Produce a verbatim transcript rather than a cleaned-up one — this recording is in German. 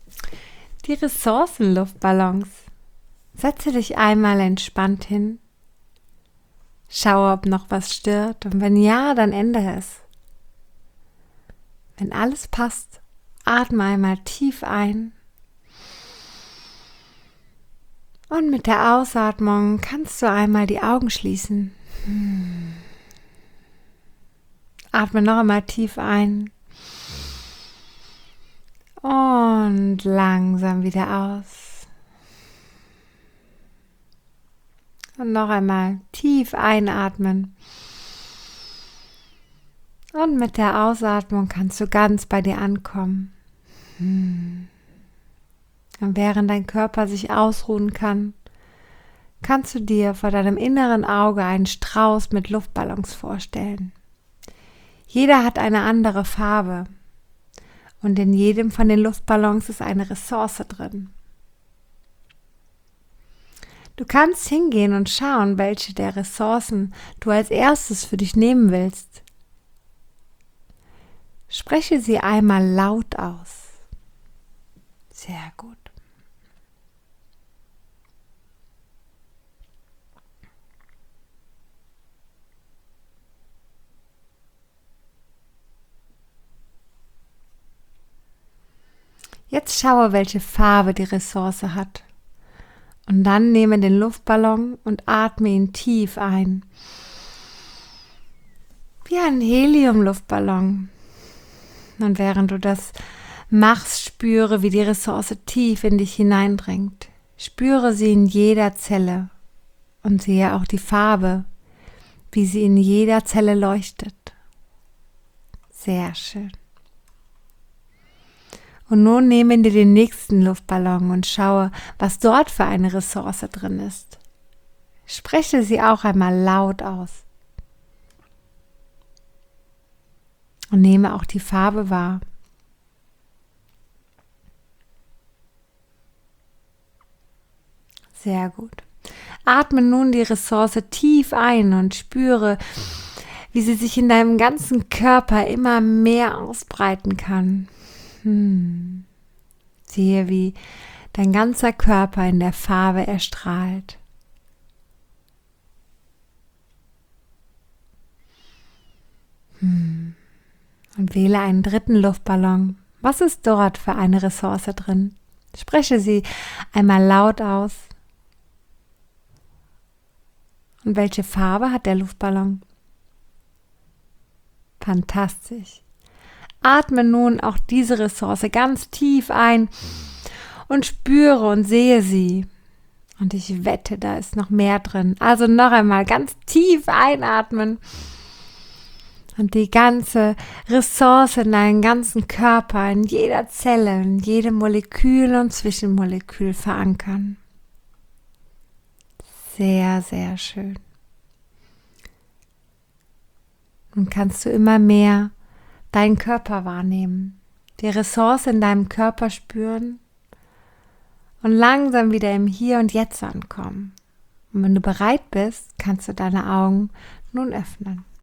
Die Ressourcenluftballons. Setze dich einmal entspannt hin. Schaue, ob noch was stört und wenn ja, dann ändere es. Wenn alles passt, atme einmal tief ein und mit der Ausatmung kannst du einmal die Augen schließen. Atme noch einmal tief ein und langsam wieder aus. Und noch einmal tief einatmen. Und mit der Ausatmung kannst du ganz bei dir ankommen. Und während dein Körper sich ausruhen kann, kannst du dir vor deinem inneren Auge einen Strauß mit Luftballons vorstellen. Jeder hat eine andere Farbe und in jedem von den Luftballons ist eine Ressource drin. Du kannst hingehen und schauen, welche der Ressourcen du als erstes für dich nehmen willst. Spreche sie einmal laut aus. Sehr gut. Jetzt schaue, welche Farbe die Ressource hat. Und dann nehme den Luftballon und atme ihn tief ein. Wie ein Heliumluftballon. Und während du das machst, spüre, wie die Ressource tief in dich hineindringt. Spüre sie in jeder Zelle und sehe auch die Farbe, wie sie in jeder Zelle leuchtet. Sehr schön. Und nun nehme dir den nächsten Luftballon und schaue, was dort für eine Ressource drin ist. Spreche sie auch einmal laut aus. Und nehme auch die Farbe wahr. Sehr gut. Atme nun die Ressource tief ein und spüre, wie sie sich in deinem ganzen Körper immer mehr ausbreiten kann. Hm. Siehe, wie dein ganzer Körper in der Farbe erstrahlt. Hm. Und wähle einen dritten Luftballon. Was ist dort für eine Ressource drin? Spreche sie einmal laut aus. Und welche Farbe hat der Luftballon? Fantastisch. Atme nun auch diese Ressource ganz tief ein und spüre und sehe sie. Und ich wette, da ist noch mehr drin. Also noch einmal ganz tief einatmen und die ganze Ressource in deinen ganzen Körper, in jeder Zelle, in jedem Molekül und Zwischenmolekül verankern. Sehr, sehr schön. Nun kannst du immer mehr deinen Körper wahrnehmen, die Ressource in deinem Körper spüren und langsam wieder im Hier und Jetzt ankommen. Und wenn du bereit bist, kannst du deine Augen nun öffnen.